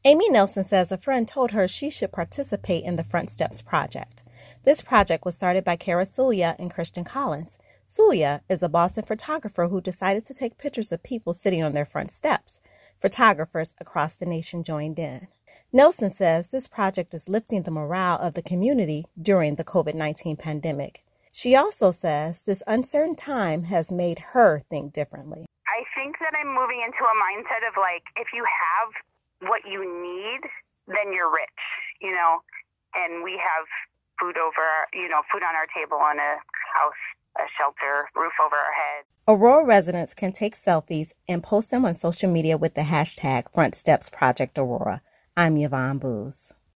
Amy Nelson says a friend told her she should participate in the Front Steps project. This project was started by Kara Suya and Christian Collins. Suya is a Boston photographer who decided to take pictures of people sitting on their front steps. Photographers across the nation joined in. Nelson says this project is lifting the morale of the community during the COVID-19 pandemic. She also says this uncertain time has made her think differently. I think that I'm moving into a mindset of like, if you have what you need, then you're rich, and we have food food on our table, on a house, a shelter, roof over our head. Aurora residents can take selfies and post them on social media with the hashtag FrontStepsProjectAurora. I'm Yvonne Booz.